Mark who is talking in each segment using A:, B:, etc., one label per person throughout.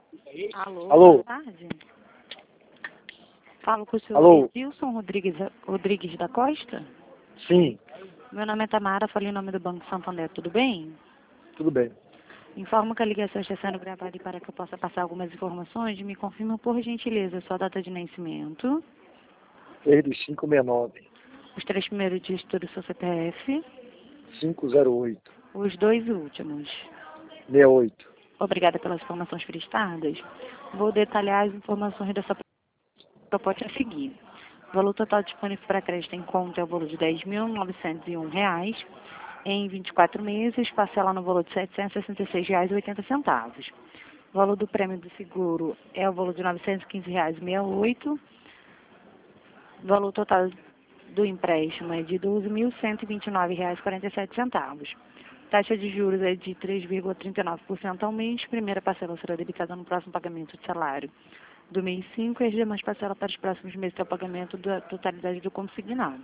A: Alô, boa
B: Alô?
A: tarde. Falo com o senhor
B: Alô?
A: Edilson Rodrigues da Costa.
B: Sim,
A: Meu nome é Tamara, falei em nome do Banco Santander, tudo bem?
B: tudo bem.
A: Informo que a ligação está sendo gravada e para que eu possa passar algumas informações, me confirma por gentileza sua data de nascimento,
B: 32569,
A: os 3 primeiros dígitos do seu CPF,
B: 508,
A: os 2 últimos.
B: 68.
A: Obrigada pelas informações prestadas. Vou detalhar as informações dessa proposta a seguir. O valor total disponível para crédito em conta é o valor de R$ 10.901 em 24 meses, parcela no valor de R$ 766,80. O valor do prêmio do seguro é o valor de R$ 915,68. O valor total do empréstimo é de R$ 12.129,47. Taxa de juros é de 3,39% ao mês. Primeira parcela será debitada no próximo pagamento de salário do mês 5 e as demais parcelas para os próximos meses é o pagamento da totalidade do consignado.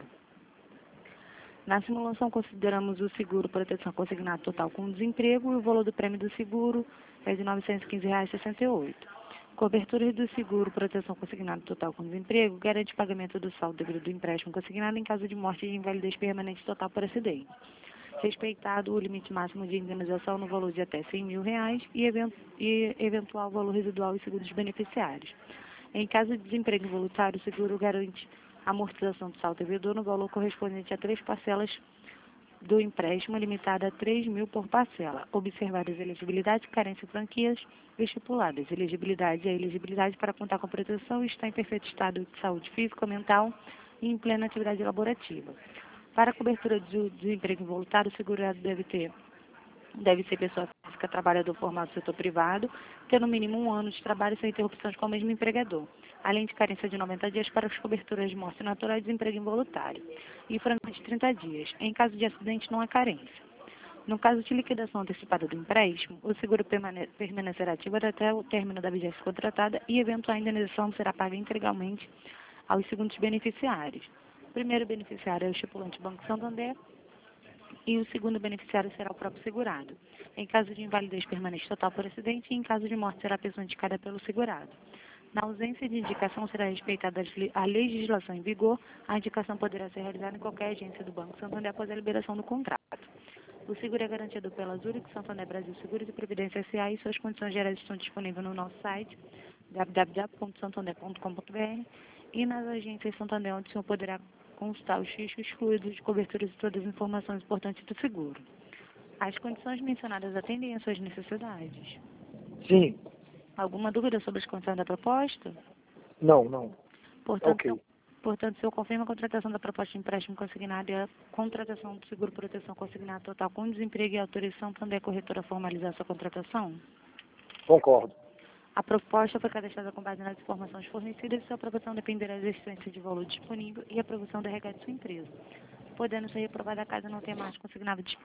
A: Na simulação, consideramos o seguro proteção consignado total com desemprego e o valor do prêmio do seguro é de R$ 915,68. Coberturas do seguro proteção consignado total com desemprego garante pagamento do saldo devido do empréstimo consignado em caso de morte e de invalidez permanente total por acidente. Respeitado o limite máximo de indenização no valor de até R$ 100.000 e eventual valor residual e seguros beneficiários. Em caso de desemprego involuntário, o seguro garante a amortização do saldo devedor no valor correspondente a 3 parcelas do empréstimo, limitada a R$ 3.000 por parcela. Observadas elegibilidade, carência e franquias estipuladas. Elegibilidade: a elegibilidade para contar com proteção e está em perfeito estado de saúde física, mental e em plena atividade laborativa. Para a cobertura do desemprego involuntário, o segurado deve ser pessoa física, trabalhador formado no setor privado, ter no mínimo 1 ano de trabalho sem interrupções com o mesmo empregador, além de carência de 90 dias para as coberturas de morte natural e desemprego involuntário, e franquia de 30 dias. Em caso de acidente, não há carência. No caso de liquidação antecipada do empréstimo, o seguro permanecerá ativo até o término da vigência contratada e eventual indenização será paga integralmente aos seguintes beneficiários. O primeiro beneficiário é o estipulante Banco Santander e o segundo beneficiário será o próprio segurado. Em caso de invalidez permanente total por acidente e em caso de morte será a pessoa indicada pelo segurado. Na ausência de indicação será respeitada a legislação em vigor, a indicação poderá ser realizada em qualquer agência do Banco Santander após a liberação do contrato. O seguro é garantido pela Zurich Santander Brasil Seguros e Previdência S.A. e suas condições gerais estão disponíveis no nosso site www.santander.com.br e nas agências Santander, onde o senhor poderá consultar os riscos excluídos de coberturas e todas as informações importantes do seguro. As condições mencionadas atendem às suas necessidades.
B: Sim,
A: Alguma dúvida sobre as condições da proposta?
B: não.
A: Portanto,
B: Ok.
A: Portanto, o senhor confirma a contratação da proposta de empréstimo consignado e a contratação do seguro proteção consignado total com desemprego e autorização Santander Corretora a formalizar sua contratação?
B: Concordo.
A: A proposta foi cadastrada com base nas informações fornecidas e sua aprovação dependerá da existência de valor disponível e aprovação da regata de sua empresa, podendo ser reprovada caso não tenha mais consignado disponível.